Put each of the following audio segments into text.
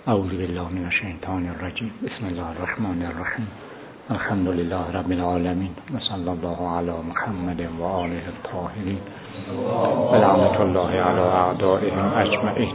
اعوذ بالله من الشیطان الرجیم. بسم الله الرحمن الرحیم. الحمد لله رب العالمین و صلی الله علی محمد و آله الطاهرین و لعنت الله علی اعدائهم اجمعین.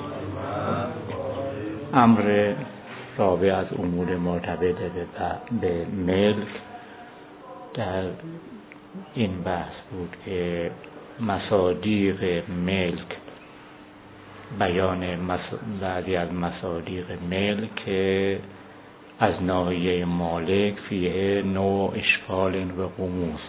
امر رابع از امور مرتبط به ملک در این بحث بود که مصادیق ملک، بیان بعضی از مصادیق ملک که از ناحیه مالک فیه نوع اشکال و غموض.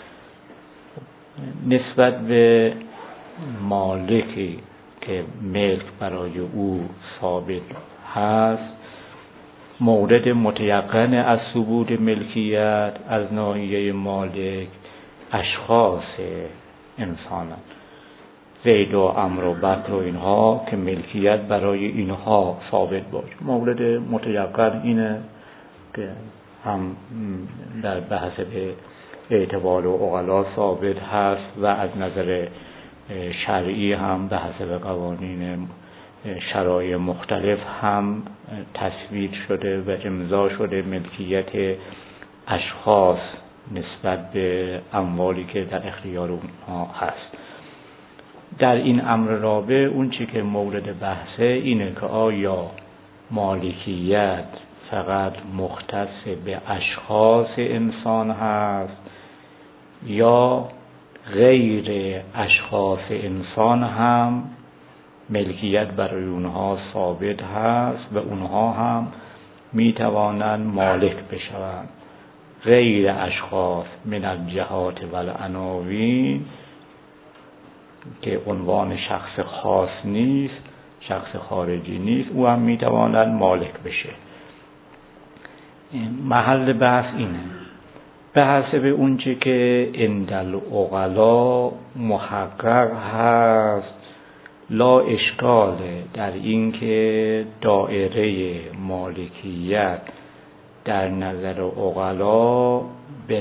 نسبت به مالکی که ملک برای او ثابت هست، مورد متیقن از ثبوت ملکیت از ناحیه مالک اشخاص انسانند، زید و عمرو و بکر و اینها، که ملکیت برای اینها ثابت باشه. مورد متیقن اینه که هم در بحث به اعتبار و عقلا ثابت هست و از نظر شرعی هم به حسب قوانین شرایع مختلف هم تصویب شده و امضا شده ملکیت اشخاص نسبت به اموالی که در اختیار اونها هست. در این امر رابع اون چی که مورد بحثه اینه که آیا مالکیت فقط مختص به اشخاص انسان هست یا غیر اشخاص انسان هم ملکیت برای اونها ثابت هست و اونها هم میتوانند مالک بشوند. غیر اشخاص من الجهات و العناوین که عنوان شخص خاص نیست، شخص خارجی نیست، او هم میتواند مالک بشه. محل بحث اینه. به حسب اونچه که عند العقلا محقق هست، لا اشکال در این که دایره مالکیت در نظر عقلا به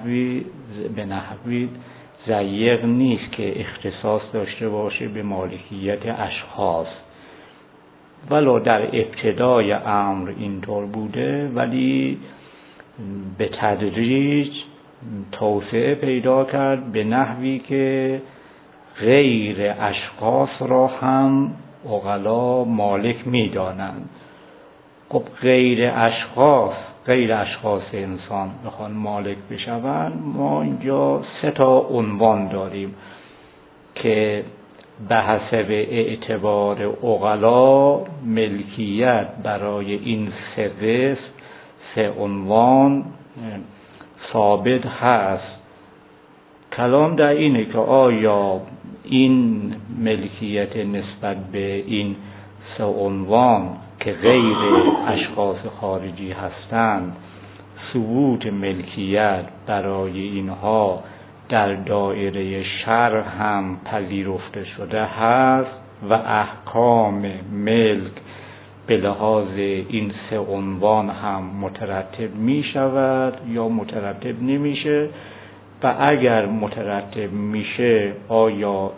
نحوی ضیق نیست که اختصاص داشته باشه به مالکیت اشخاص. ولو در ابتدای امر اینطور بوده، ولی به تدریج توسعه پیدا کرد به نحوی که غیر اشخاص را هم عقلا مالک می‌دانند. خب غیر اشخاص انسان بخوان مالک بشوند، ما اینجا 3 عنوان داریم که به حسب اعتبار عقلا ملکیت برای این 3 عنوان ثابت هست. کلام در اینه که آیا این ملکیت نسبت به این 3 عنوان که غیر اشخاص خارجی هستند، ثبوت ملکیت برای اینها در دایره شرع هم پذیرفته شده هست و احکام ملک به لحاظ این 3 عنوان هم مترتب می شود یا مترتب نمیشه، و اگر مترتب میشه آیا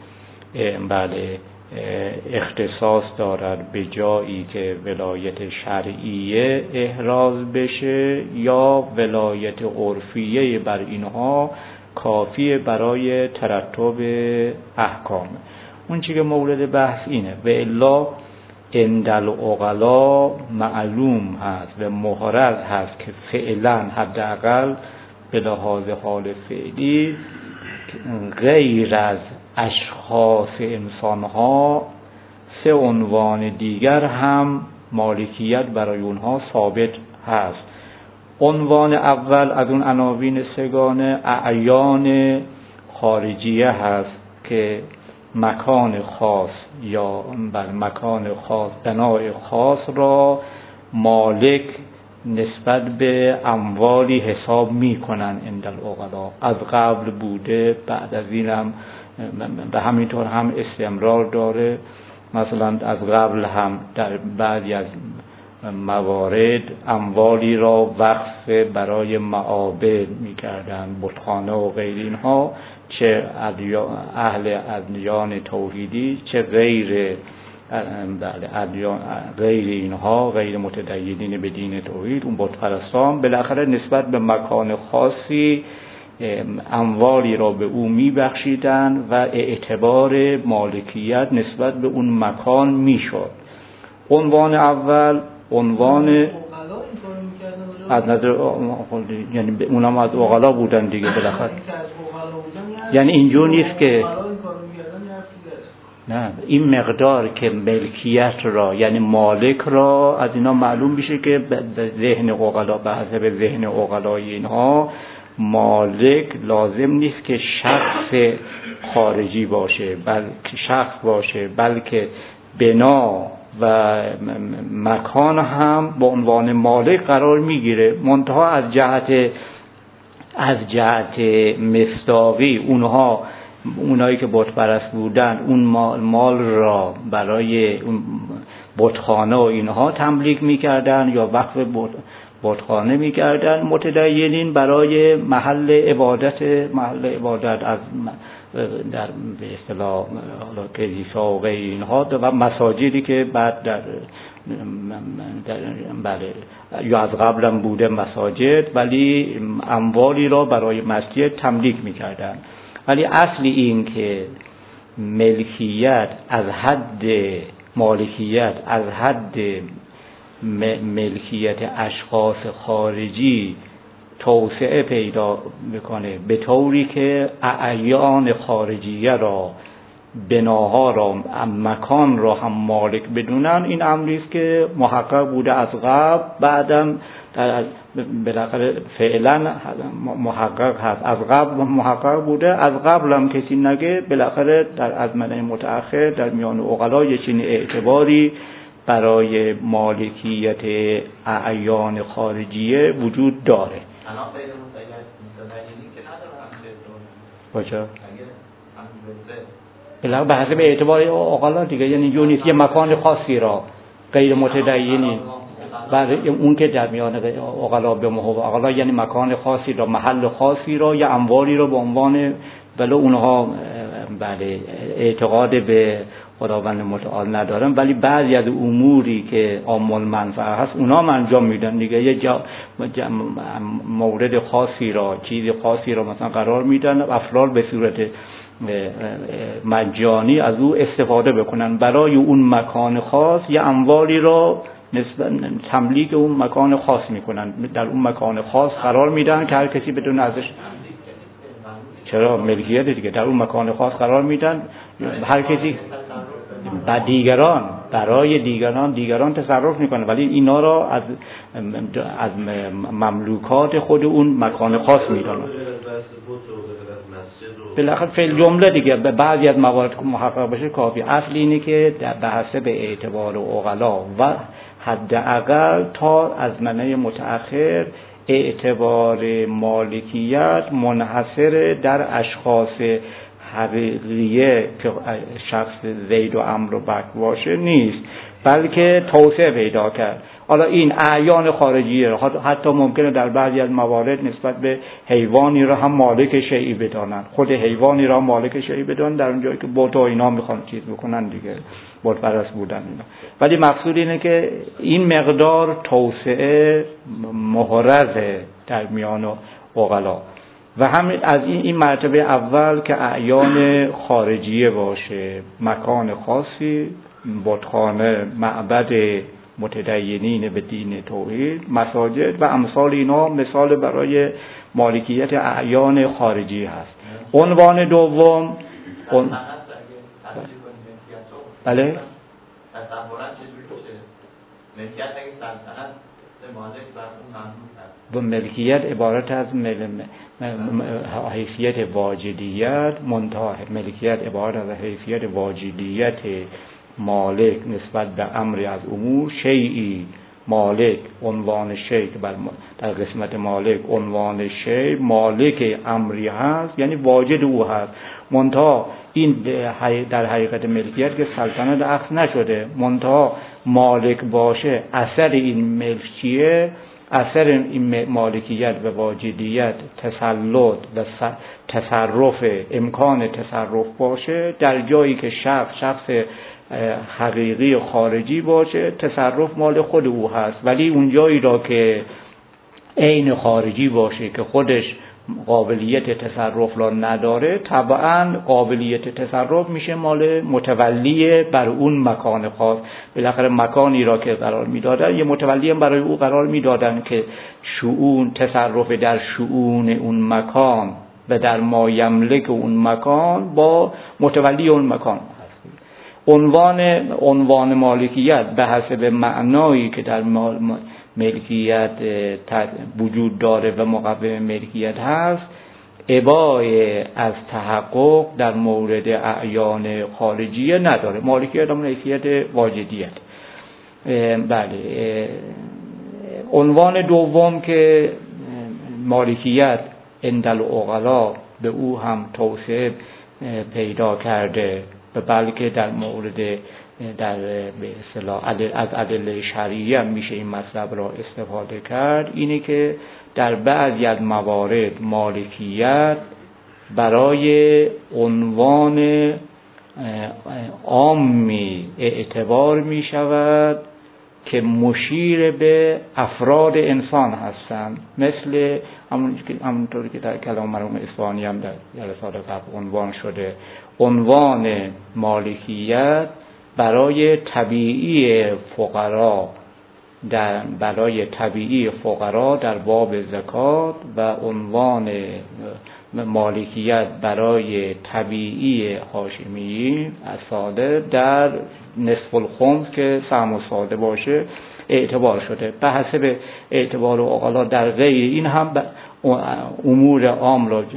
اختصاص دارد به جایی که ولایت شرعیه احراز بشه یا ولایت عرفیه بر اینها کافیه برای ترتب احکام. اون چی که مورد بحث اینه. و الا عند العقلا معلوم هست و محرز هست که فعلا حداقل به لحاظ حال فعلی غیر از اشخاص انسانها 3 عنوان دیگر هم مالکیت برای اونها ثابت هست. عنوان اول از اون عناوین 3 اعیان خارجیه هست که مکان خاص یا بر مکان خاص بنای خاص را مالک نسبت به اموالی حساب می کنن عند العقلا. از قبل بوده، بعد از این هم به همینطور هم استمرار داره. مثلا از قبل هم در بعضی از موارد اموالی را وقف برای معابد می کردن، بتخانه و غیر اینها، چه اهل ادیان توحیدی چه غیر بله ادیان غیر اینها، غیر متدینین به دین توحید، اون بت پرستان بالاخره نسبت به مکان خاصی اموالی را به او میبخشیدن و اعتبار مالکیت نسبت به اون مکان میشد. عنوان اول عنوان از نظر یعنی اونم از عقلا بودن دیگه بالاخره، یعنی اینجور نیست که نه این مقدار که ملکیت را یعنی مالک را از اینا معلوم میشه که به ذهن عقلا، به حسب ذهن عقلای اینها مالک لازم نیست که شخص خارجی باشه، بلکه شخص باشه، بلکه بنا و مکان هم به عنوان مالک قرار میگیره. منتها از جهت مصداقی اونایی که بت پرست بودن اون مال را برای اون بتخانه و اینها تملیک میکردن یا وقف بتخانه میکردن. متدینین برای محل عبادت از در به اصطلاح کلیسا و غیر اینها و مساجدی که بعد در بله یا از قبلم بوده مساجد، ولی اموالی را برای مسجد تملیک میکردن. ولی اصلی این که ملکیت از حد مالکیت از حد ملکیت اشخاص خارجی توسعه پیدا میکنه به طوری که اعیان خارجیه را، بناها را، مکان را هم مالک بدونن، این امری است که محقق بوده از قبل، بعدم بالاخره فعلا محقق هست. از قبل محقق بوده، از قبل هم کسی نگه، بالاخره در ازمنه متأخر در میان عقلا یه چنین اعتباری برای مالکیت اعیان خارجیه وجود داره. باشه بالاخره به حسب اعتبار عقلا دیگه، یعنی یه مکان خاصی را غیر متدینی بعد اون که در میان عقلا به محو عقلا یعنی مکان خاصی را، محل خاصی را یا اموالی را به عنوان بله اونها بله اعتقاد به خداوند متعال ندارن، ولی بعضی از اموری که عام المنفعه هست اونا هم انجام میدن دیگه. یه مورد خاصی را، چیز خاصی را مثلا قرار میدن، افراد به صورت مجانی از او استفاده بکنن برای اون مکان خاص، یه اموالی را نسبت تملیک اون مکان خاص میکنن، در اون مکان خاص قرار میدن که هر کسی بدون ازش چرا ملکیت دیگه در اون مکان خاص قرار میدن، هر کسی و برای دیگران تصرف میکنه، ولی اینا را از مملوکات خود اون مکان خاص میدونن. بالاخره فعل جمله دیگه به بعضی از موارد که محقق بشه کافی. اصل اینه که به حسب اعتبار عقلا و حداقل تا ازمنه متأخر اعتبار مالکیت منحصر در اشخاص حقیقیه که شخص زید و عمرو و بکر باشه نیست، بلکه توسعه پیدا کرد. حالا این اعیان خارجیه را حتی ممکنه در بعضی از موارد نسبت به حیوانی را هم مالک شیعی بدانن، خود حیوانی را مالک شیعی بدانن در اون جایی که بت و اینا میخوان چیز بکنن دیگه، بت پرست بودن اینا. ولی مقصود اینه که این مقدار توسعه محرزه در میان عقلا و همین از این مرتبه اول که اعیان خارجیه باشه، مکان خاصی، بتخانه، معبد متدینین به دین توحید، مساجد و امثال اینا مثال برای مالکیت اعیان خارجی هست. عنوان دوم بله و ملکیت عبارت از حیثیت واجدیت، منتها ملکیت عبارت از حیثیت واجدیت مالک نسبت به امری از امور. شیعی مالک عنوان شیء در قسمت مالک عنوان شیء مالک امری هست، یعنی واجد او هست، منتها این در حقیقت ملکیت که سلطنت اخذ نشده، منتها مالک باشه اثر این ملکیه اثر این مالکیت و واجدیت تسلط و تصرف، امکان تصرف باشه، در جایی که شخص حقیقی خارجی باشه تصرف مال خود او هست، ولی اون جایی را که عین خارجی باشه که خودش قابلیت تصرف را نداره، طبعا قابلیت تصرف میشه مال متولی بر اون مکان خاص. بالاخره مکانی را که قرار میدادن یه متولی هم برای او قرار میدادن که شؤون تصرف در شؤون اون مکان و در ما یملک اون مکان با متولی اون مکان. عنوان مالکیت به حسب معنایی که در ملکیت وجود داره و مقوم ملکیت هست، ابای از تحقق در مورد اعیان خارجیه نداره. مالکیت هم ملکیت واجدیت. بله. عنوان دوم که مالکیت عند العقلا به او هم توسعه پیدا کرده، بلکه در مورد در به اصطلاح از ادله شرعیه میشه این مطلب را استفاده کرد، اینه که در بعضی از موارد مالکیت برای عنوان عامی اعتبار می شود که مشیر به افراد انسان هستند، مثل همونطوری که در کلام مرحوم اصفهانی هم در جلسات قبل عنوان شده، عنوان مالکیت برای طبیعی فقرا در باب زکات و عنوان مالکیت برای طبیعی هاشمی ساده در نصف الخمس که سهم ساده باشه اعتبار شده. به حسب اعتبار عقلا در غیر این هم امور عام را،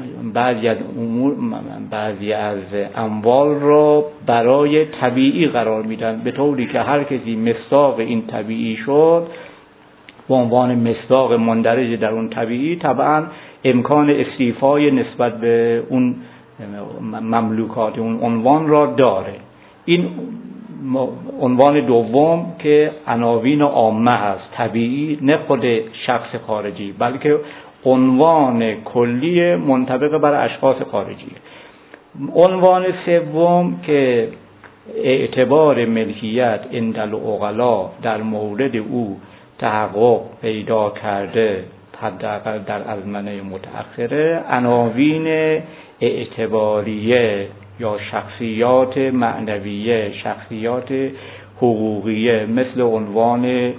بعضی از اموال را برای طبیعی قرار میدن، به طوری که هر کسی مصداق این طبیعی شد به عنوان مصداق مندرج در اون طبیعی، طبعا امکان استیفای نسبت به اون مملوکات اون عنوان را داره. این عنوان دوم که عناوین عامه هست، طبیعی، نه خود شخص خارجی بلکه عنوان کلی منطبق بر اشخاص خارجی. عنوان سوم که اعتبار ملکیت عند العقلا در مورد او تحقق پیدا کرده، حداقل در ازمنه متأخره، عناوین اعتباریه یا شخصیات معنویه، شخصیات حقوقیه، مثل عنوان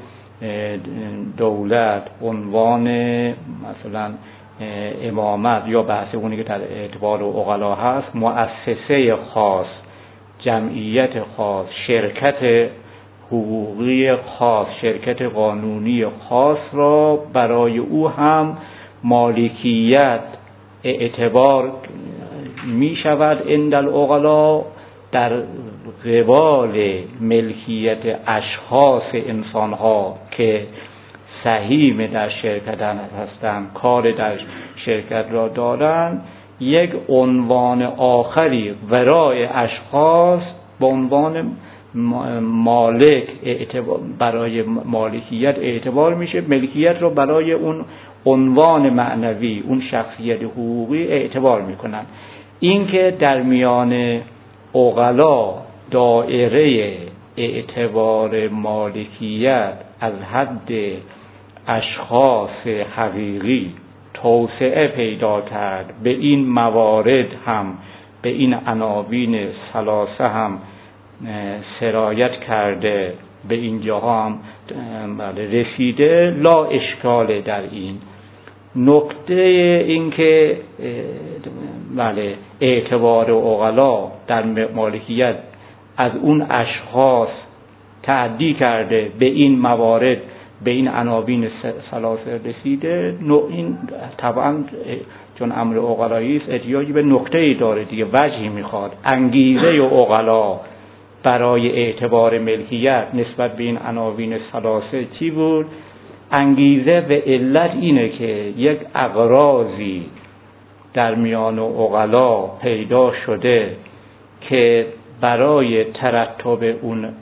دولت، عنوان مثلا امامت، یا بحث اونی که در اعتبار عقلا هست، مؤسسه خاص، جمعیت خاص، شرکت حقوقی خاص، شرکت قانونی خاص را برای او هم مالکیت اعتبار می شود عند العقلا در قبال ملکیت اشخاص انسان ها که سهیم در شرکت هستند، کار در شرکت را دارند. یک عنوان آخری ورای اشخاص به عنوان مالک برای مالکیت اعتبار میشه، ملکیت را برای اون عنوان معنوی، اون شخصیت حقوقی اعتبار میکنن. این که در میان عقلا دایره اعتبار مالکیت از حد اشخاص حقیقی توسعه پیدا کرد، به این موارد هم، به این عناوین ثلاثه هم سرایت کرده، به اینجاها هم رسیده، لا اشکال در این نکته. این که بله اعتبار عقلا در مالکیت از اون اشخاص تعدی کرده، به این موارد، به این عناوین ثلاثه رسیده، این طبعا چون امر عقلایی است احتیاجی به نکته‌ای داره دیگه، وجهی میخواد. انگیزه عقلا برای اعتبار ملکیت نسبت به این عناوین ثلاثه چی بود؟ انگیزه و علت اینه که یک اغراضی در میان عقلا پیدا شده که برای ترتب اون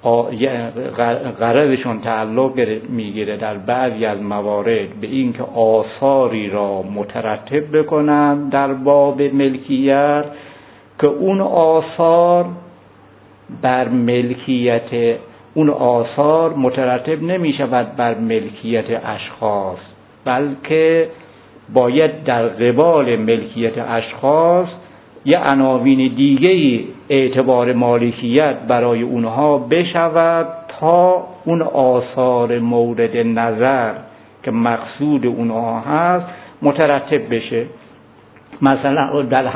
غرضشون تعلق میگیره در بعضی از موارد به این که آثاری را مترتب بکنن در باب ملکیت که اون آثار بر ملکیت اون آثار مترتب نمی شود بر ملکیت اشخاص، بلکه باید در قبال ملکیت اشخاص یه عناوین دیگه‌ای اعتبار مالکیت برای اونها بشود تا اون آثار مورد نظر که مقصود اونها هست مترتب بشه. مثلا در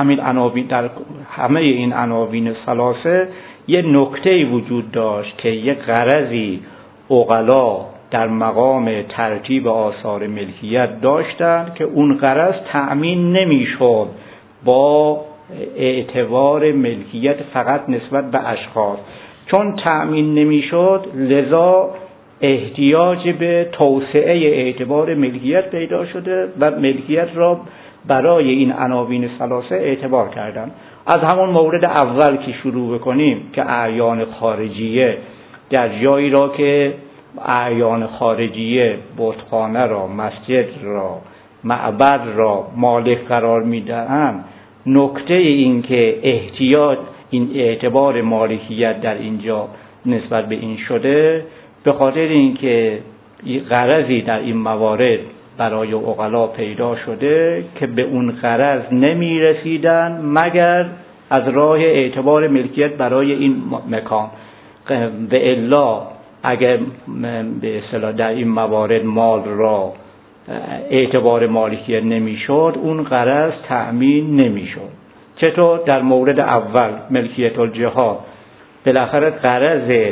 همه این عناوین ثلاثه یه نکته وجود داشت که یه غرضی عقلا در مقام ترتیب آثار ملکیت داشتن که اون غرض تأمین نمیشد با اعتبار ملکیت فقط نسبت به اشخاص. چون تأمین نمیشد لذا احتیاج به توسعه اعتبار ملکیت پیدا شده و ملکیت را برای این عناوین ثلاثه اعتبار کردن. از همون مورد اول که شروع بکنیم که اعیان خارجیه، در جایی را که اعیان خارجیه بتخانه را، مسجد را، معبد را مالک قرار میدهند، نکته این که احتیاج این اعتبار مالکیت در اینجا نسبت به این شده به خاطر اینکه غرضی در این موارد برای عقلا پیدا شده که به اون غرض نمی رسیدن مگر از راه اعتبار ملکیت برای این مکان. و الا اگر به اصطلاح در این موارد مال را اعتبار مالکیت نمی شد اون غرض تأمین نمی شد. چطور؟ در مورد اول ملکیت الجهات بالاخره غرض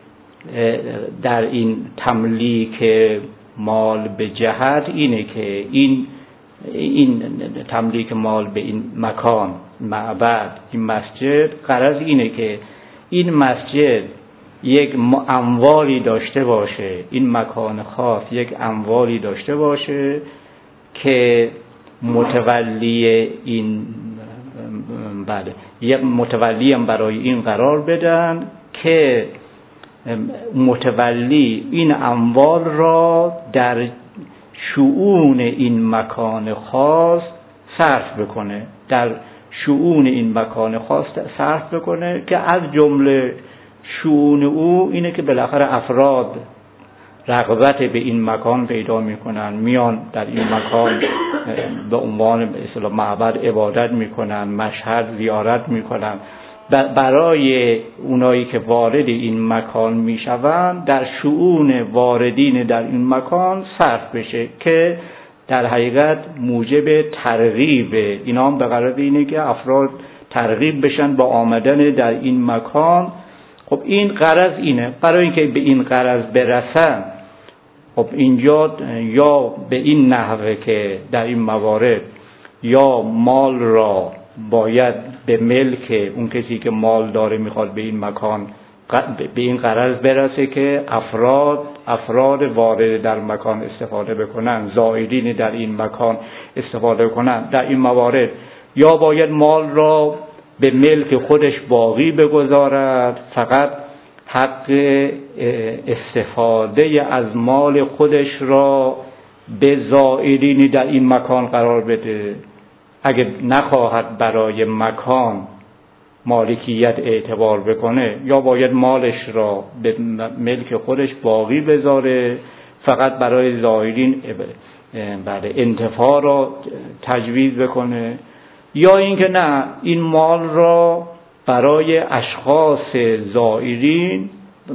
در این تملیک مال به جهت اینه که این تملیک مال به این مکان، معبد، این مسجد، غرض اینه که این مسجد یک اموالی داشته باشه، این مکان خاص یک اموالی داشته باشه که متولی این یک متولی هم برای این قرار بدن که متولی این اموال را در شؤون این مکان خاص صرف بکنه، در شؤون این مکان خاص صرف بکنه که از جمله شؤون او اینه که بالاخره افراد رغبت به این مکان پیدا میکنن، میان در این مکان به عنوان به اصطلاح معبد عبادت میکنن، مشهد زیارت میکنن. برای اونایی که وارد این مکان میشوند در شؤون واردین در این مکان صرف بشه که در حقیقت موجب ترغیب اینا هم به غرض اینه که افراد ترغیب بشن با آمدن در این مکان. خب این غرض اینه. برای اینکه به این غرض برسن خب اینجا یا به این نحوه که در این موارد یا مال را باید به ملک اون کسی که مال داره میخواد به این مکان به این غرض برسه که افراد وارد در مکان استفاده بکنن، زائرین در این مکان استفاده بکنن. در این موارد یا باید مال را به ملک خودش باقی بگذارد، فقط حق استفاده از مال خودش را به زائرین در این مکان قرار بده. اگه نخواهد برای مکان مالکیت اعتبار بکنه یا باید مالش را به ملک خودش باقی بذاره، فقط برای زائرین انتفاع را تجویز بکنه، یا اینکه نه این مال را برای اشخاص زائرین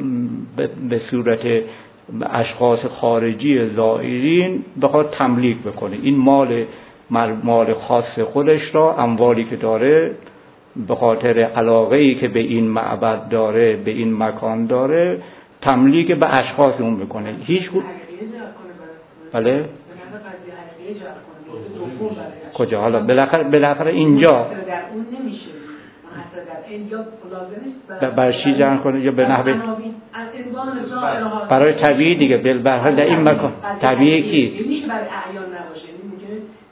به صورت اشخاص خارجی زائرین بخواد تملیک بکنه. این مال خاص خودش را، اموالی که داره به خاطر علاقه‌ای که به این معبد داره، به این مکان داره، تملیک به اشخاص اون بکنه. هیچ بله کجا حالا بالاخره اینجا برشی جمع کنه یا به نحوه برای طبیعی دیگه. به هر حال در این مکان طبیعی کی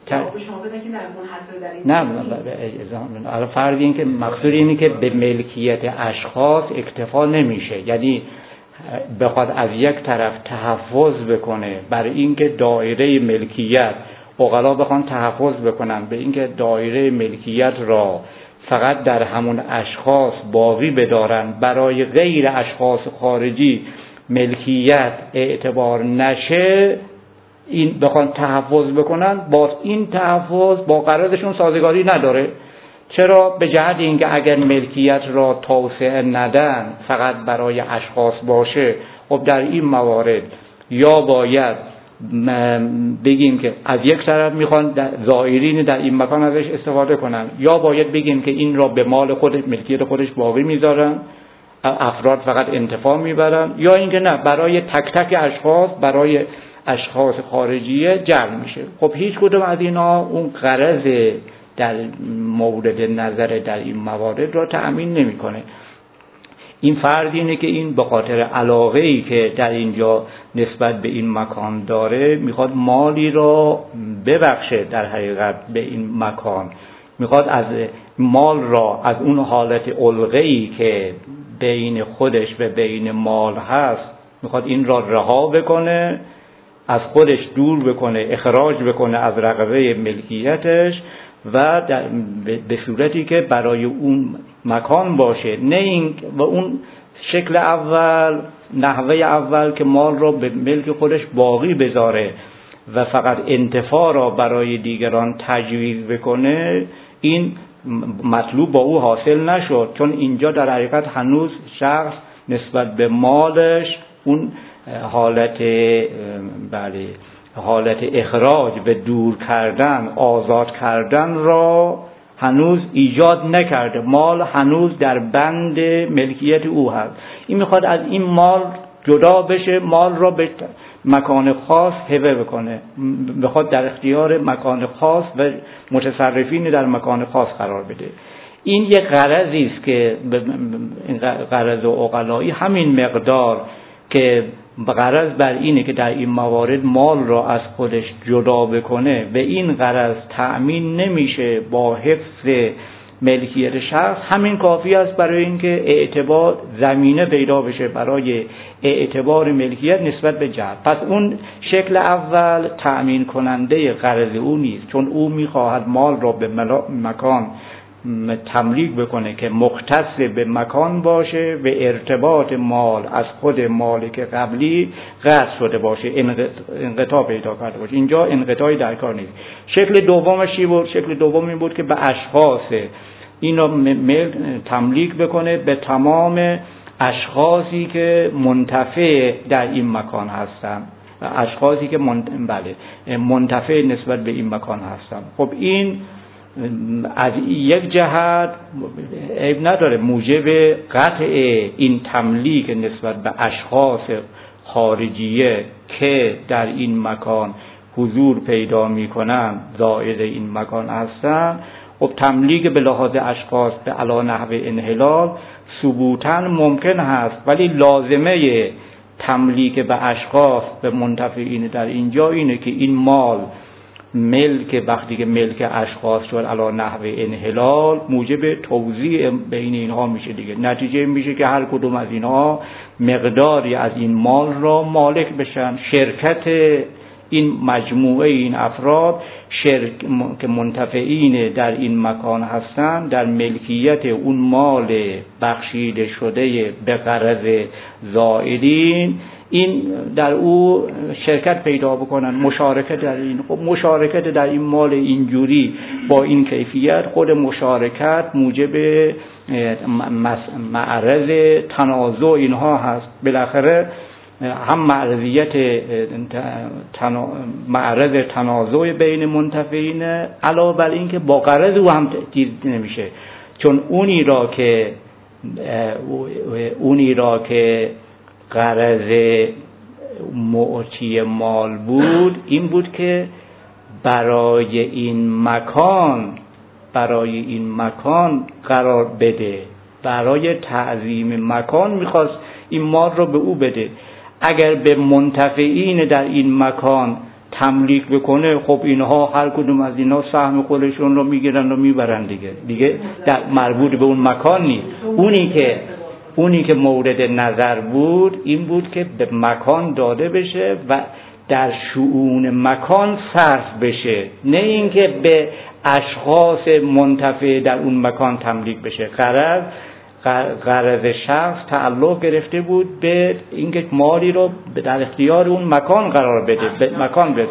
شما بدن که در منحصر در این نه فرض این که مقصود اینه که به ملکیت اشخاص اکتفا نمیشه، یعنی بخواد از یک طرف تحفظ بکنه بر اینکه دایره ملکیت، عقلا بخوان تحفظ بکنن به اینکه دایره ملکیت را فقط در همون اشخاص باقی بدارن، برای غیر اشخاص خارجی ملکیت اعتبار نشه، این بخوان تحفظ بکنن، با این تحفظ با قراردادشون سازگاری نداره. چرا؟ به جهت اینکه اگر ملکیت را توسعه ندن، فقط برای اشخاص باشه، خب در این موارد یا باید بگیم که از یک طرف میخوان زائرین در این مکان ازش استفاده کنن، یا باید بگیم که این را به مال خود، ملکیت خودش باقی میذارن، افراد فقط انتفاع میبرن، یا اینکه نه، برای تک تک اشخاص، برای اشخاص خارجیه جعل میشه. خب هیچ کدوم از اینا اون غرض در مورد نظر در این موارد را تأمین نمیکنه. این فرض اینه که این به خاطر علاقه‌ای که در اینجا نسبت به این مکان داره، میخواد مالی را ببخشه در حقیقت به این مکان، میخواد از مال را از اون حالت علقه‌ای که بین خودش و بین مال هست، میخواد این را رها بکنه، از خودش دور بکنه، اخراج بکنه از رقبه ملکیتش، و به صورتی که برای اون مکان باشه، نه این و اون شکل اول، نحوه اول که مال را به ملک خودش باقی بذاره و فقط انتفاع را برای دیگران تجویز بکنه. این مطلوب با او حاصل نشد، چون اینجا در حقیقت هنوز شخص نسبت به مالش اون حالت اخراج و دور کردن، آزاد کردن را هنوز ایجاد نکرده. مال هنوز در بند ملکیت او هست. این میخواد از این مال جدا بشه، مال را به مکان خاص هبه بکنه، میخواد در اختیار مکان خاص و متصرفین در مکان خاص قرار بده. این یک غرضی است که غرض عقلایی همین مقدار که غرض بر اینه که در این موارد مال را از خودش جدا بکنه، و این غرض تأمین نمیشه با حفظ ملکیت شخص، همین کافی است برای اینکه اعتبار زمینه پیدا بشه برای اعتبار ملکیت نسبت به جهل. پس اون شکل اول تأمین کننده غرض او نیست، چون او میخواهد مال را به مکان تملیک بکنه که مختص به مکان باشه و ارتباط مال از خود مالک قبلی قطع شده باشه، انقطاع پیدا کرده باشه. اینجا انقطاعی در کار نیست. شکل دومش چی بود؟ شکل دوم این بود که به اشخاص این را تملیک بکنه به تمام اشخاصی که منتفع در این مکان هستن، اشخاصی که منتفع نسبت به این مکان هستن. خب این از یک جهت عیب نداره، موجب قطع این تملیک نسبت به اشخاص خارجیه که در این مکان حضور پیدا میکنن، زائد این مکان هستن. خب تملیک به لحاظ اشخاص به علی نحو انحلال ثبوتاً ممکن هست، ولی لازمه تملیک به اشخاص به منتفعین در اینجا اینه که این مال ملک، وقتی که ملک اشخاص شد علی نحو انحلال، موجب توزیع بین اینها میشه دیگه. نتیجه میشه که هر کدوم از اینها مقداری از این مال را مالک بشن. شرکت این مجموعه این افراد که منتفعین در این مکان هستند در ملکیت اون مال بخشیده شده به غرض زائدین، این در او شرکت پیدا بکنن، مشارکت در این. خب مشارکت در این مال اینجوری با این کیفیت، خود مشارکت موجب معرض تنازع اینها هست. بالاخره هم معرض تنازع بین منتفعین، علاوه بر این که با غرض او هم چیز نمیشه، چون اونی را که غرض معطی مال بود این بود که برای این مکان قرار بده، برای تعظیم مکان میخواست این مال رو به او بده. اگر به منتفعین در این مکان تملیک بکنه، خب اینها هر کدوم از اینا سهم خودشون رو میگیرن و میبرن دیگه در مربوط به اون مکان نیست. اونی که مورد نظر بود این بود که به مکان داده بشه و در شؤون مکان صرف بشه، نه اینکه به اشخاص منتفع در اون مکان تملیک بشه. غرض شخص تعلق گرفته بود به اینکه مالی رو در اختیار اون مکان قرار بده، به مکان بده.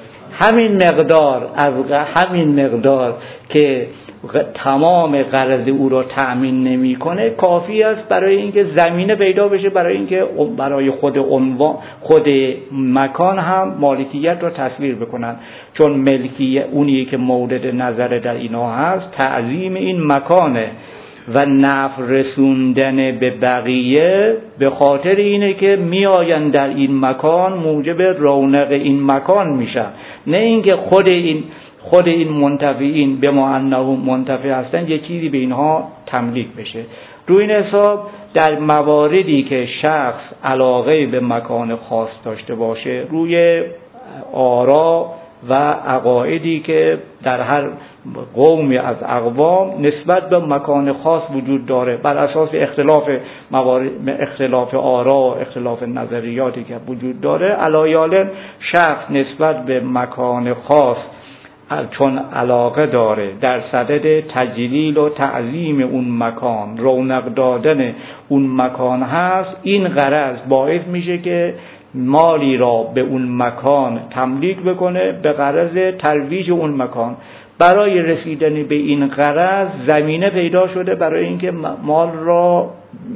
همین مقدار که تمام غرض او را تأمین نمی‌کنه کافی است برای اینکه زمینه پیدا بشه، برای اینکه برای خود مکان هم مالکیت را تصویر بکنن. چون ملکیت اونی که مورد نظر در اینا هست تعظیم این مکانه و نفع رسوندن به بقیه به خاطر اینه که میآیند در این مکان موجب رونق این مکان میشن، نه اینکه خود این منتفعین به ما انهم منتفع هستن یه چیزی به اینها تملیک بشه. روی این حساب در مواردی که شخص علاقه به مکان خاص داشته باشه، روی آرا و عقایدی که در هر قومی از اقوام نسبت به مکان خاص وجود داره، بر اساس اختلاف آرا و اختلاف نظریاتی که وجود داره، علایال شخص نسبت به مکان خاص چون علاقه داره در صدد تجلیل و تعظیم اون مکان، رونق دادن اون مکان هست، این غرض باعث میشه که مالی را به اون مکان تملیک بکنه به غرض ترویج اون مکان. برای رسیدن به این غرض زمینه پیدا شده برای اینکه مال را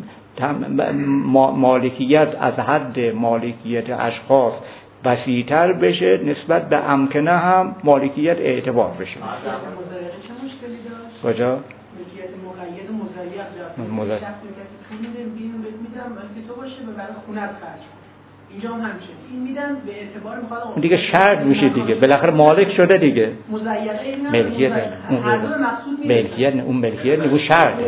مالکیت از حد مالکیت اشخاص وسیع‌تر بشه، نسبت به امکنه هم مالکیت اعتبار بشه. کجا؟ ملکیت مقید و مضیق شخص میدم که تو باشه به برای خونت خرج. اینجا هم همشه این میدن به اعتبار میخواد اون دیگه شرط میشه دیگه، بالاخره مالک شده دیگه. ملکیت اون ملکیت اون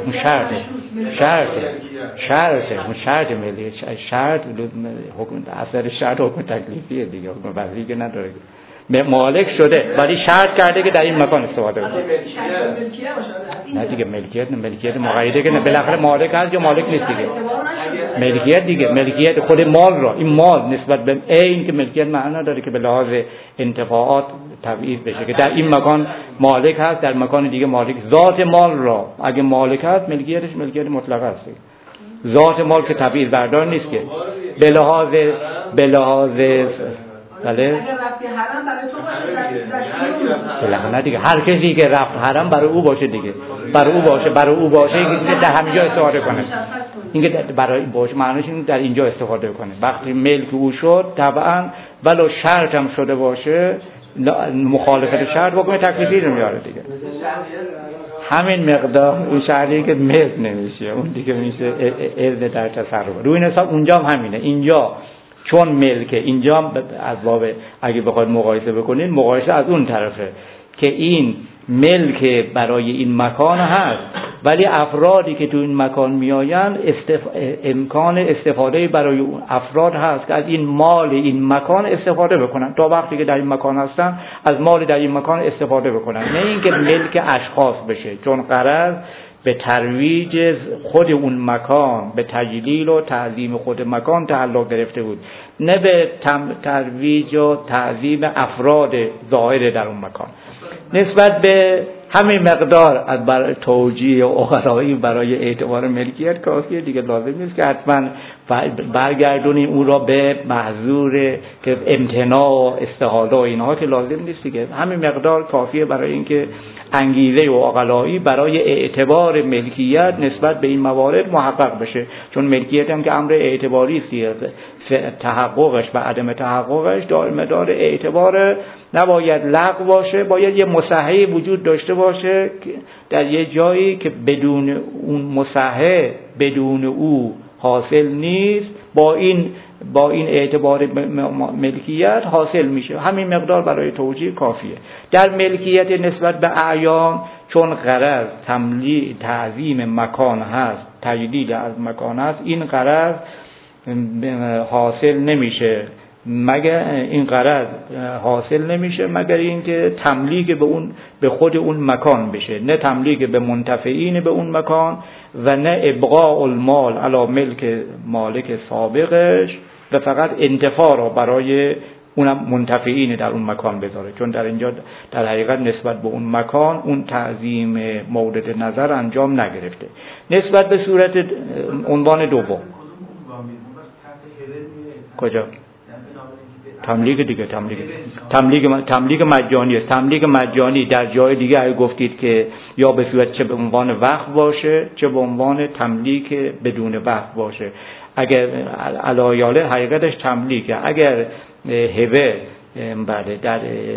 شرط ملی شرط حکم اثر شرط حکم تکلیفیه دیگه، حکم وضعی که نداره. مالک شده ولی شرط کرده که در این مکان استفاده کنه. نه دیگه ملکیت مقیده که بالاخره مالک هست یا مالک نیست دیگه. ملکیت خود مال را، این مال نسبت به این که ملکیت معنا داره که به لحاظ انتفاعات تبعیض بشه که در این مکان مالک هست، در مکان دیگه مالک. ذات مال را اگه مالک هست ملکیتش ملکیت مطلقه است. ذات مال که تبعیض بردار نیست که به لحاظ بله بالاخره دیگه هر کسی که رفت حرم برای او باشه دیگه، برای او باشه که در همینجا استفاده کنه. اینکه برای باشه معنیش این در اینجا استفاده کنه. وقتی ملک او شد طبعا ولو شرط هم شده باشه مخالفت شرط حکم تکلیفی رو میاره دیگه. همین مقدار اون شرطی که ملک نمیشه اون دیگه میشه اذن در تصرف. روی این حساب اونجا هم همینه. اینجا چون ملکه، اینجا از باب اگه بخواید مقایسه بکنین مقایسه از اون طرفه که این ملک برای این مکان هست ولی افرادی که تو این مکان میآیند امکان استفاده برای اون افراد هست که از این مال این مکان استفاده بکنن. تا وقتی که در این مکان هستن از مال در این مکان استفاده بکنن، نه اینکه ملک اشخاص بشه، چون غرض به ترویج خود اون مکان، به تجلیل و تعظیم خود مکان تعلق گرفته بود، نه به ترویج و تعظیم افراد ظاهر در اون مکان. نسبت به همین مقدار از برای توجیه عقلایی برای اعتبار ملکیت کافیه دیگه، لازم نیست که حتما برگردونیم اون را به محظور که امتناع و استحاله و اینها که لازم نیست دیگه. همین مقدار کافیه برای اینکه انگیزه و عقلایی برای اعتبار ملکیت نسبت به این موارد محقق بشه. چون ملکیت هم که امر اعتباری است، تحققش و عدم تحققش دائم داره اعتبار، نباید لغو باشه، باید یه مصحح وجود داشته باشه در یه جایی که بدون اون مصحح بدون او حاصل نیست، با این اعتبار ملکیت حاصل میشه. همین مقدار برای توجیه کافیه. در ملکیت نسبت به اعیان چون غرض تعظیم مکان هست، تجدید از مکان هست، این غرض حاصل نمیشه مگر این غرض حاصل نمیشه مگر اینکه تملیک به خود اون مکان بشه، نه تملیک به منتفعین به اون مکان و نه ابقاء المال علی ملک مالک سابقش و فقط انتفاع را برای اونم منتفعین در اون مکان بذاره، چون در اینجا در حقیقت نسبت به اون مکان اون تعظیم مورد نظر انجام نگرفته. نسبت به صورت عنوان دوم کجا؟ تملیک دیگه، تملیک مجانی است. تملیک مجانی در جای دیگه اگه گفتید که یا به صورت چه به عنوان وقف باشه چه به عنوان تملیک بدون وقف باشه، اگر علایاله حقیقتش تملیکه. اگر هبه بله در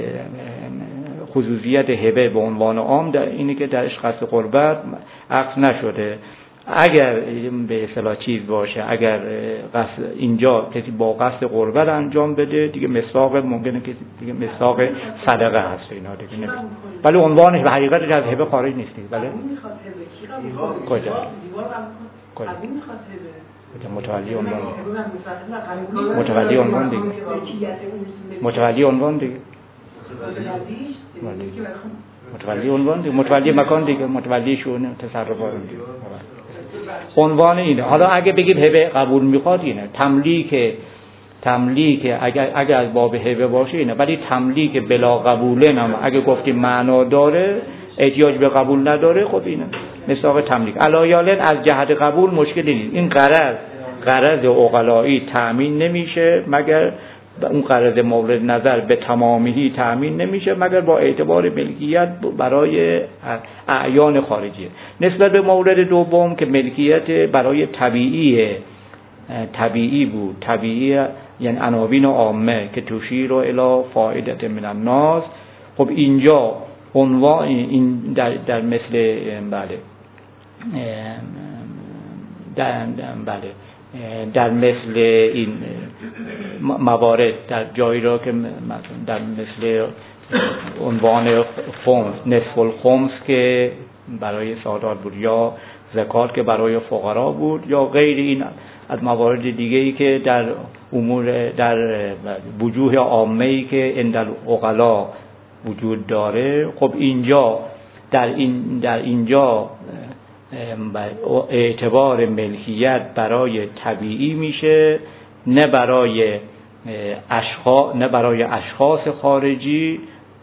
خصوصیت هبه به عنوان عام در اینه که درش قصد قربت عقد نشده، اگر به اصطلاح چیز باشه، اگر قصد اینجا کسی با قصد قربت انجام بده دیگه مصداق ممکنه که دیگه مصداق صدقه هست اینا دیگه نمیشه، ولی عنوانش به حقیقتش از هبه خارج نیست. بله کجا متولی عنوان دیگه متولی عنوان دیگه متولی مکان دیگه، متولی شؤون تصرفات دیگه عنوان اینه. حالا اگه بگید هبه قبول میخواد اینه تملیک اگر از باب هبه باشه اینه، ولی تملیک بلا قبوله نم اگه گفتیم معنا داره احتیاج به قبول نداره خب اینه مثال تملیک. علایالن از جهت قبول مشکلی نیست، این غرض عقلایی تأمین نمیشه مگر اون غرض مورد نظر به تمامی تأمین نمیشه مگر با اعتبار ملکیت برای اعیان خارجی. نسبت به مورد دوم که ملکیت برای طبیعی بود، طبیعی یعنی عناوین عامه که تشیر الی فائدة من الناس، خب اینجا عنوان این در مثل در مثل این موارد در جایی را که در مثل عنوان خمس، نصف الخمس که برای سادات بود یا زکات که برای فقرا بود یا غیر این از موارد دیگه‌ای که در امور در وجوه عامه‌ای که عند العقلا وجود داره، خب اینجا در اینجا اعتبار ملکیت برای طبیعی میشه، نه برای اشخاص خارجی.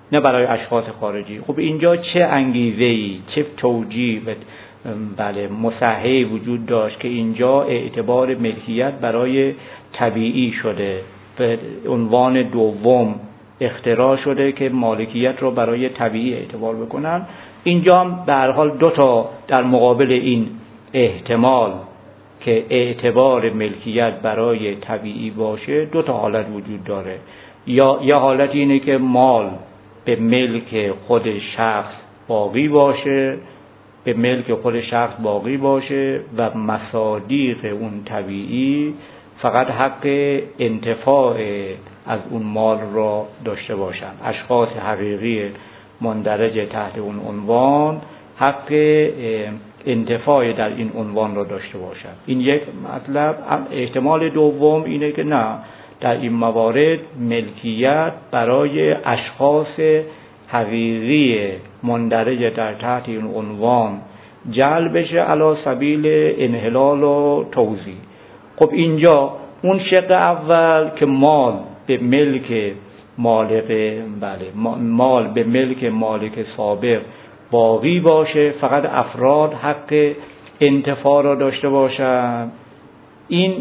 خب اینجا چه انگیزه‌ای، چه توجیه مصححی وجود داشت که اینجا اعتبار ملکیت برای طبیعی شده، به عنوان دوم اختراع شده که مالکیت رو برای طبیعی اعتبار بکنن. اینجا به هر حال دو تا در مقابل این احتمال که اعتبار ملکیت برای طبیعی باشه دو تا حالت وجود داره. یا یه حالت اینه که مال به ملک خود شخص باقی باشه و مصادیق اون طبیعی فقط حق انتفاع از اون مال را داشته باشن. اشخاص حقیقی مندرج تحت اون عنوان حق انتفاع در این عنوان را داشته باشند. این یک مطلب. احتمال دوم اینه که نه، در این موارد ملکیت برای اشخاص حقیقی مندرج در تحت این عنوان جلب بشه علی سبیل انحلال و توزیع. خب اینجا اون شق اول که مال به ملک مالک سابق باقی باشه، فقط افراد حق انتفاع را داشته باشند، این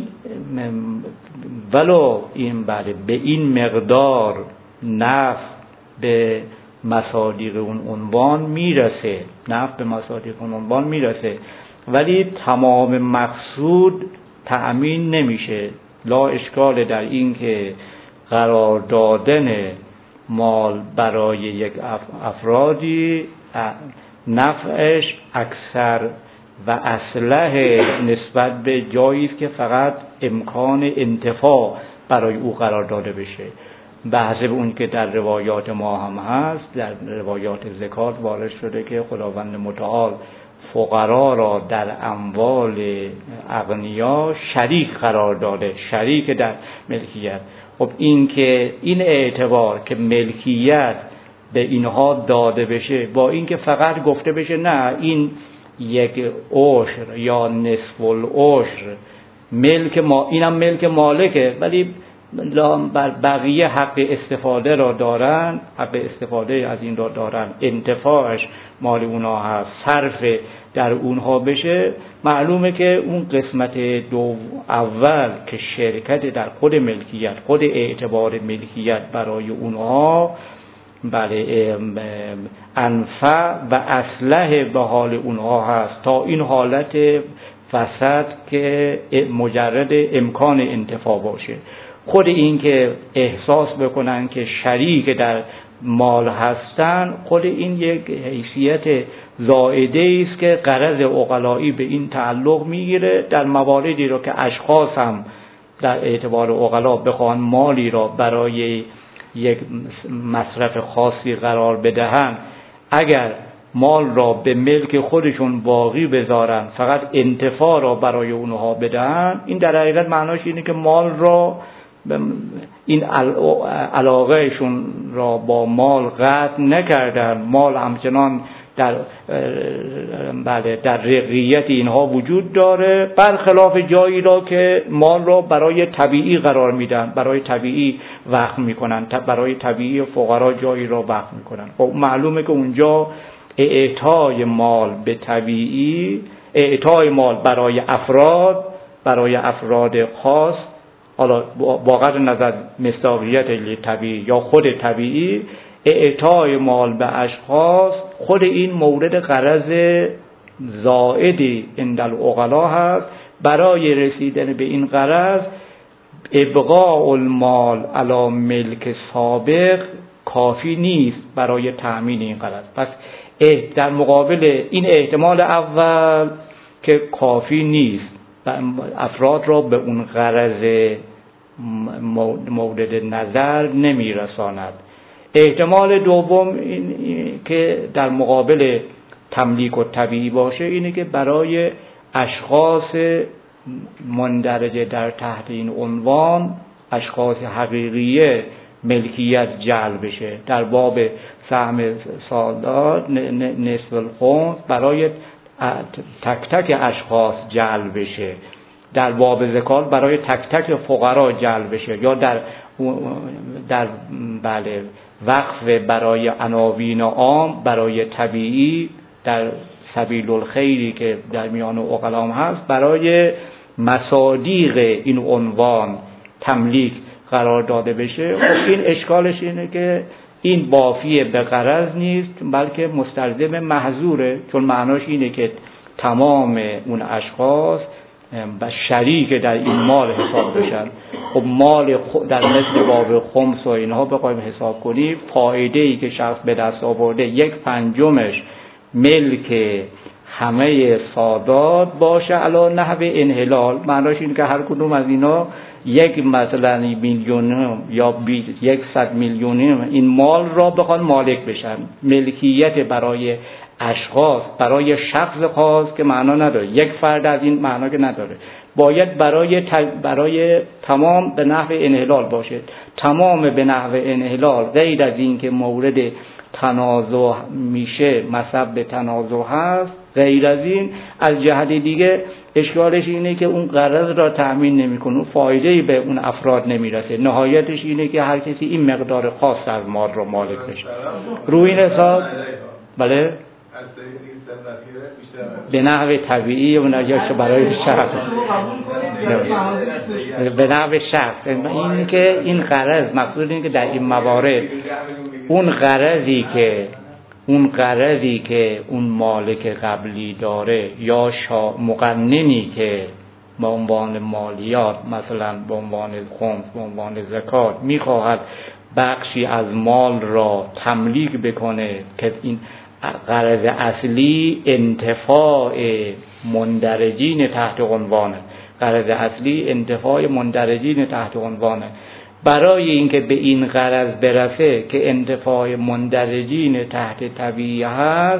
ولو این به این مقدار نفع به مصادیق اون عنوان میرسه، ولی تمام مقصود تأمین نمیشه. لا اشکال در این که قرار دادن مال برای یک افرادی نفعش اکثر و اصلح نسبت به جایی است که فقط امکان انتفاع برای او قرار داده بشه. به حسب اون که در روایات ما هم هست، در روایات زکات وارد شده که خداوند متعال فقرا را در اموال اغنیا شریک قرار داده، شریک در ملکیت. خب این که این اعتبار که ملکیت به اینها داده بشه، با این که فقط گفته بشه نه این یک عشر یا نصف العشر ملک ما، اینم ملک مالکه، ولی بقیه حق استفاده را دارن، حق استفاده از این را دارن، انتفاعش مال اونها هست، صرف در اونها بشه. معلومه که اون قسمت اول که شرکت در خود ملکیت، خود اعتبار ملکیت برای اونها بله انفع و اصلح به حال اونها هست تا این حالت فساد که مجرد امکان انتفاع باشه. خود این که احساس بکنن که شریک در مال هستن، خود این یک حیثیت زائده است که غرض عقلایی به این تعلق میگیره. در مواردی رو که اشخاص هم در اعتبار عقلا بخوان مالی را برای یک مصرف خاصی قرار بدهن، اگر مال را به ملک خودشون باقی بذارن، فقط انتفاع را برای اونها بدهن، این در حقیقت معناش اینه که مال را این علاقهشون را با مال قطع نکردن. مال همچنان در رقیت اینها وجود داره، برخلاف جایی را که مال را برای طبیعی قرار میدن، برای طبیعی وقف میکنن، برای طبیعی فقرا جایی را وقف میکنن. خب معلومه که اونجا اعطای مال به طبیعی، اعطای مال برای افراد خاص، حالا با قدر نظر مصداقیت طبیعی یا خود طبیعی، اعطای مال به اشخاص، خود این مورد غرض زائدی عند العقلا هست. برای رسیدن به این غرض ابقاء المال علی ملک سابق کافی نیست برای تأمین این غرض. پس در مقابل این احتمال اول که کافی نیست، افراد را به اون غرض مورد نظر نمیرساند. احتمال دوم این که در مقابل تملیک و طبیعی باشه، اینه که برای اشخاص مندرجه در تحت این عنوان، اشخاص حقیقیه، ملکیت جلب بشه. در باب سهم سالات نصف الخمس برای تک تک اشخاص جلب بشه، در باب زکات برای تک تک فقرا جلب بشه، یا در بله وقف برای عناوین عام، برای طبیعی، در سبیل الخیری که در میان عقلام هست، برای مصادیق این عنوان تملیک قرار داده بشه. خب این اشکالش اینه که این بافی به غرض نیست، بلکه مستلزم محظوره، چون معناش اینه که تمام اون اشخاص و شریک در این مال حساب بشن. خب مال در مثل باب خمس و اینها بخوایم حساب کنیم، فایده‌ای که شخص به دست آورده 1/5 ملک همه سادات باشه علی نحو انحلال. معناش اینه که هر کدوم از اینا یک مثلا میلیون یا 100 میلیون این مال را بخوان مالک بشن. ملکیت برای اشخاص، برای شخص خاص که معنا نداره، یک فرد از این معنا که نداره، باید برای تمام به نحو انحلال باشه. تمام به نحو انحلال غیر از این که مورد تنازع میشه، مسبب تنازع هست، غیر از این از جهت دیگه اشکالش اینه که اون غرض را تأمین نمیکنه، اون فایده‌ای به اون افراد نمیرسه. نهایتش اینه که هر کسی این مقدار خاص از مال رو مالک بشه. روی این حساب بله به نحو طبیعی و نجاش برای شخص، به نحو شخص. این که این غرض مقصود اینه که در این موارد اون غرضی که اون مالک قبلی داره یا مقننی که به عنوان مالیات، مثلا به عنوان خمس، به عنوان زکات میخواهد بخشی از مال را تملیک بکنه که این غرض اصلی انتفاع مندرجین تحت عنوانه، غرض اصلی انتفاع مندرجین تحت عنوانه. برای اینکه به این غرض برسه که انتفاع مندرجین تحت طبیعی هست،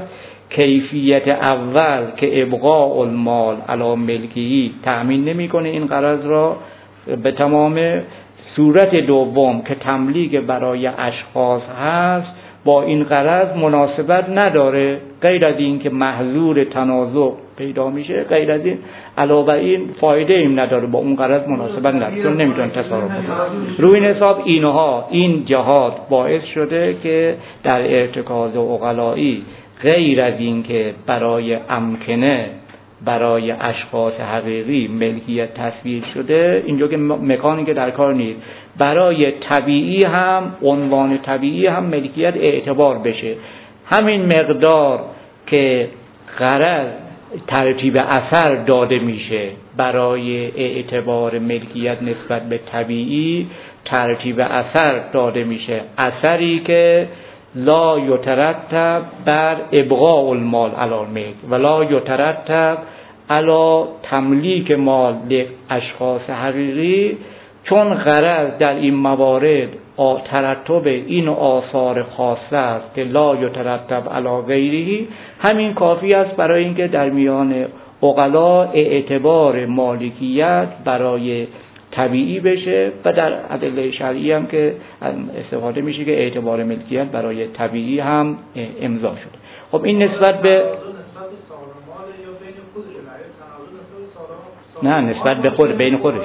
کیفیت اول که ابقاء المال علی ملکی تأمین نمیکنه این غرض را به تمام. صورت دوم که تملیک برای اشخاص هست با این غرض مناسبت نداره، غیر از این که محظور تنازع پیدا میشه، غیر از این علاوه این فایده ایم نداره، با اون غرض مناسبت نداره چون نمیتونه تصارف کنه. روی این حساب اینها این جهات باعث شده که در ارتکاز عقلایی غیر از این که برای امکنه برای اشخاص حقیقی ملکیت تصویر شده، اینجا که مکانی که در کار نیست، برای طبیعی هم عنوان طبیعی هم ملکیت اعتبار بشه. همین مقدار که غرض ترتیب اثر داده میشه برای اعتبار ملکیت نسبت به طبیعی، ترتیب اثر داده میشه، اثری که لا یترتب بر ابقاء المال علی الملک ولا یترتب علی تملیک مال اشخاص حقیقی، چون غرض در این موارد ترتب این آثار خاصه است که لا یترتب علی غیره، همین کافی است برای اینکه در میان عقلا اعتبار مالکیت برای طبیعی بشه و در ادله شرعی هم که استفاده میشه که اعتبار ملکیت برای طبیعی هم امضا شده. خب این نسبت به نه نسبت به خود بین خودشون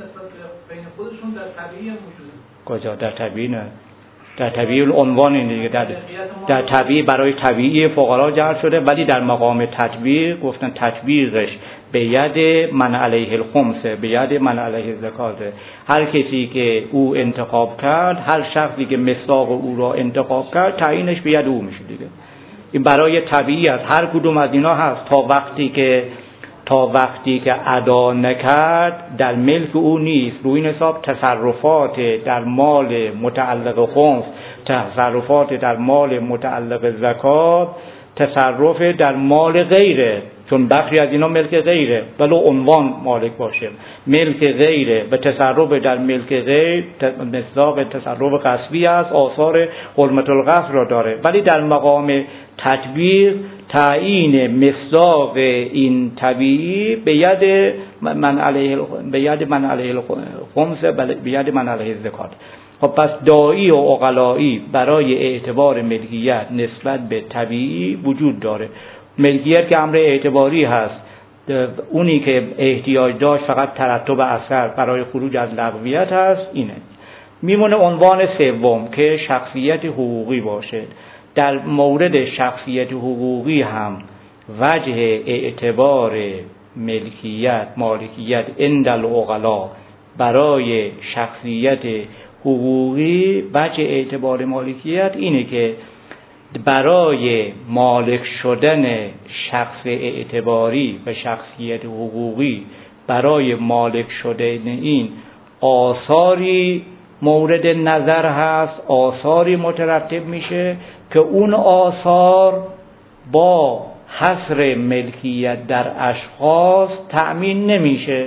کجا در طبیعی نه، در طبیعی عنوان اینه دیگه، در طبیعی برای طبیعی فقرا جعل شده، ولی در مقام تطبیق گفتن تطبیقش به ید من علیه الخمس، به ید من علیه الزکات. هر کسی که او انتخاب کرد، هر شخصی که مصداق او را انتخاب کرد، تعیینش به ید او میشه دیگه. این برای طبیعی است، هر کدوم از اینا هست تا وقتی که ادا نکرد در ملک او نیست. روی این حساب تصرفات در مال متعلق خمس، تصرفات در مال متعلق زکات، تصرف در مال غیره، چون بخشی از اینا ملک غیره ولو عنوان مالک باشه، ملک غیره و تصرف در ملک غیر مصداق تصرف غصبی است، آثار حرمت الغصب را داره، ولی در مقام تطبیق تعیین مصداق این طبیعی به ید من علیه الخمس، به ید من علیه الزکات. خب پس داعی و عقلایی برای اعتبار ملکیت نسبت به طبیعی وجود داره. ملکیت که امر اعتباری هست، اونی که احتیاج داشت فقط ترتب اثر برای خروج از لغویت هست. اینه میمونه عنوان سوم که شخصیت حقوقی باشه. در مورد شخصیت حقوقی هم وجه اعتبار مالکیت عند العقلا برای شخصیت حقوقی، وجه اعتبار مالکیت اینه که برای مالک شدن شخص اعتباری و شخصیت حقوقی، برای مالک شدن این آثاری مورد نظر هست، آثاری مترتب میشه که اون آثار با حصر ملکیت در اشخاص تأمین نمیشه.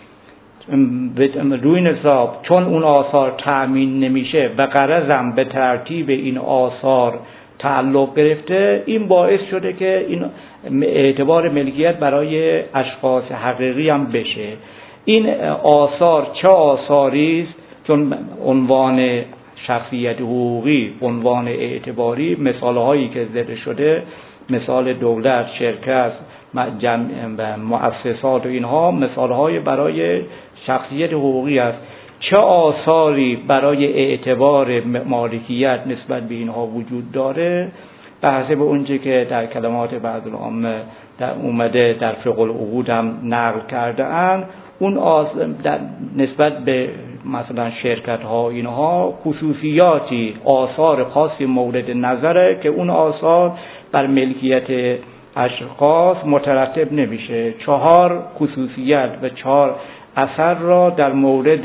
روی این حساب چون اون آثار تأمین نمیشه و غرضم به ترتیب این آثار تعلق گرفته، این باعث شده که این اعتبار ملکیت برای اشخاص حقیقی هم بشه. این آثار چه آثاری است؟ چون عنوان شخصیت حقوقی عنوان اعتباری، مثالهایی که ذکر شده مثال دولت، شرکت و مؤسسات و اینها مثالهای برای شخصیت حقوقی است. چه آثاری برای اعتبار مالکیت نسبت به اینها وجود داره؟ به حسب اونچه که در کلمات بعض العامه در اومده در فقه العقود هم نقل کرده اند، اون نسبت به مثلا شرکت ها اینها خصوصیاتی، آثار خاصی مورد نظره که اون آثار بر ملکیت اشخاص مترتب نمیشه. 4 خصوصیت و 4 اثر را در مورد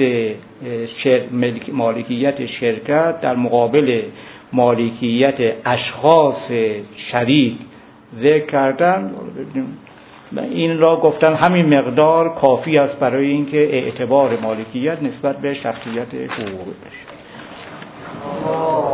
مالکیت شرکت در مقابل مالکیت اشخاص شریک ذکر کردن. این را گفتن همین مقدار کافی است برای اینکه اعتبار مالکیت نسبت به شخصیت حقوقی بشه.